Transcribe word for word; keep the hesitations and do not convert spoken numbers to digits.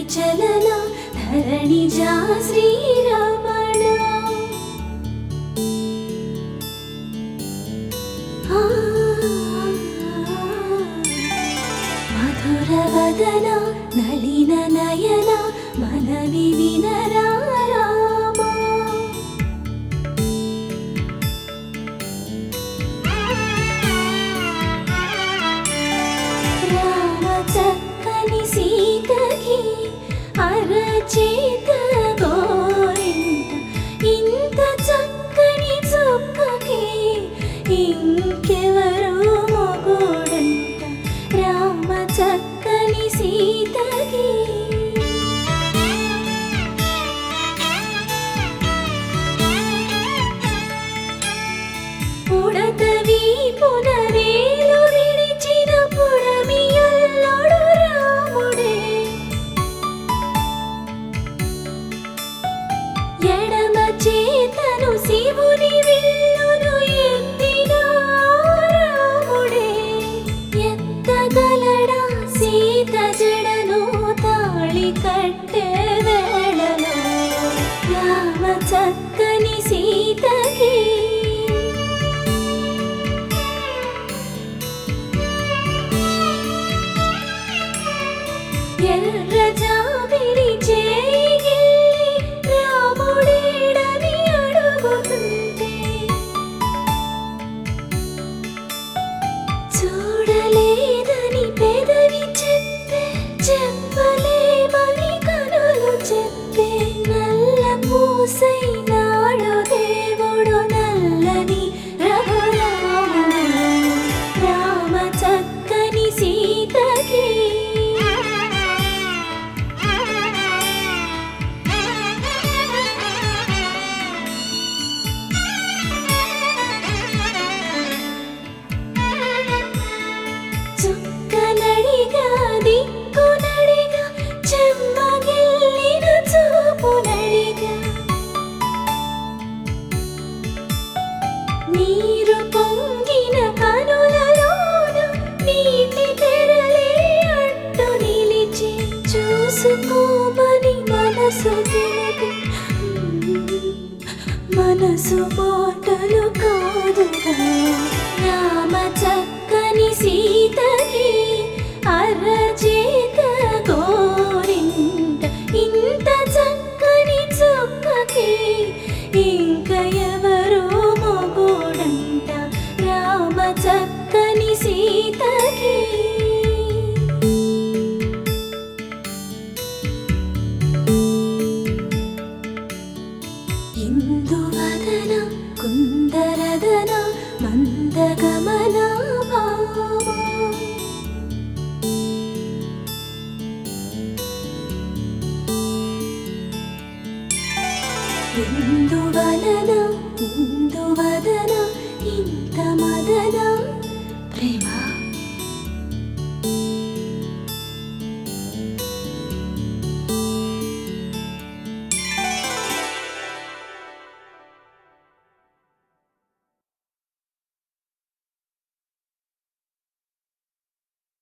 చలన ధరణిజా శ్రీరమణ మధుర వదన నళిన నయన మనవి వినరా రామా రామ చక్కని సీతకి అరచేత గోరింట ఇంత చక్కని చుక్కకి ఇంకెవరు మొగుడంట రామ చక్కని సీతకి పుడత వీపున వేలు విడిచిన పుడమియల్లోడు రాముడే ఎడమ చేతను శివుని విల్లును ఎత్తిన రాముడే ఎత్తగలడా సీత జడను తాళి కట్టే వేళలో రామ చక్కని సీతకి ఎర్ర జాబిలి చేయి రాముడేడని అడుగుతుంటే చూడలేదని పెదవి చెప్పే చెప్పలేమని కనులు చెప్పే నల్ల పూసైనాడు దేవుడు నల్లని రఘురాముడు రామ చక్కని సీతకి చుక్కనడిగా దిక్కునడిగా చెమ్మగిల్లిన చూపునడిగా నీరు పొంగిన కనులలోన నీటి తెరలే అడ్డు నిలిచి చూసుకోమని మనసు తెలిపి మనసు మాటలు కాదుగా రామ చక్కని సీతకి అరచేత గోరింట ఇంత చక్కని చుక్కకి ఇంక ఎవరు మొగుడంట రామ చక్కని సీతకి ఇందువదన కుందరదన మందగమన భామ ఇందువలన ఇందువదన ఇంత మదన ప్రేమ